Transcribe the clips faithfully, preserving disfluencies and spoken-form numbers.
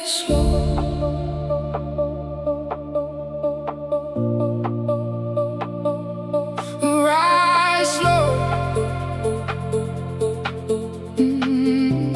slow. Rise slow. Mm-hmm.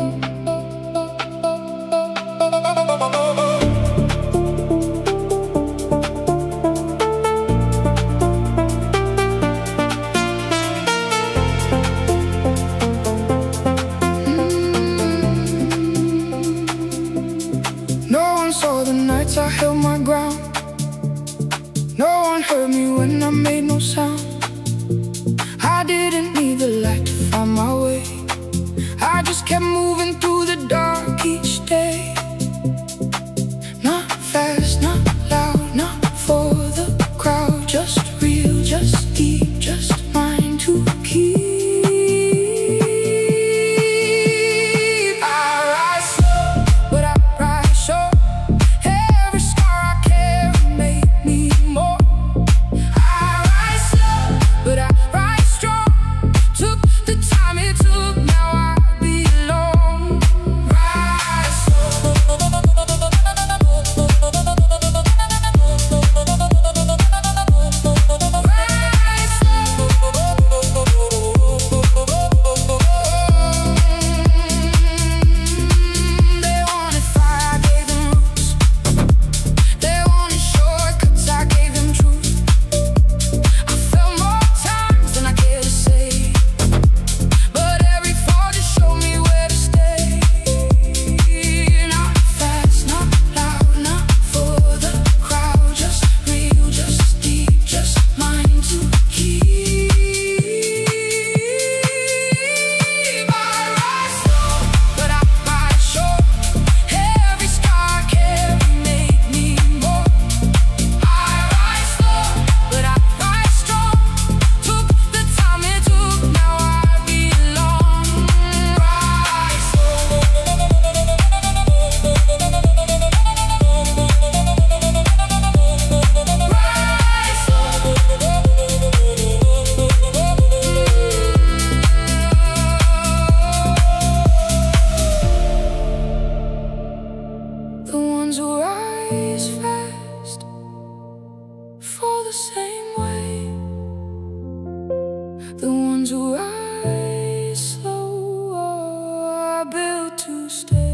No one saw the nights I held my ground. No one heard me when I made no sound. I didn't need the light to find my way. I just kept moving through the dark each day. Not fast, not loud, not for the crowd. Just real, just deep, just mine to keep. I rise slow, but I rise sure. Every scar I carry made me more. I rise slow, but I rise strong. Took the time it took, now I belong. Rise slow. Rise slow. They wanted fire, I gave them roots. They wanted shortcuts, I gave them truth. I fell more times than I care to say, but every fall just showed me where to stay. Not fast, not loud, not for the crowd. Just real, just deep, just mine to keep. I rise slow, but I rise sure. Every scar I carry made me more. I rise slow, but I rise strong. Took the time it took, now I belong. Rise slow. Rise slow. The ones who rise fast fall the same way. The ones who rise slow are built to stay.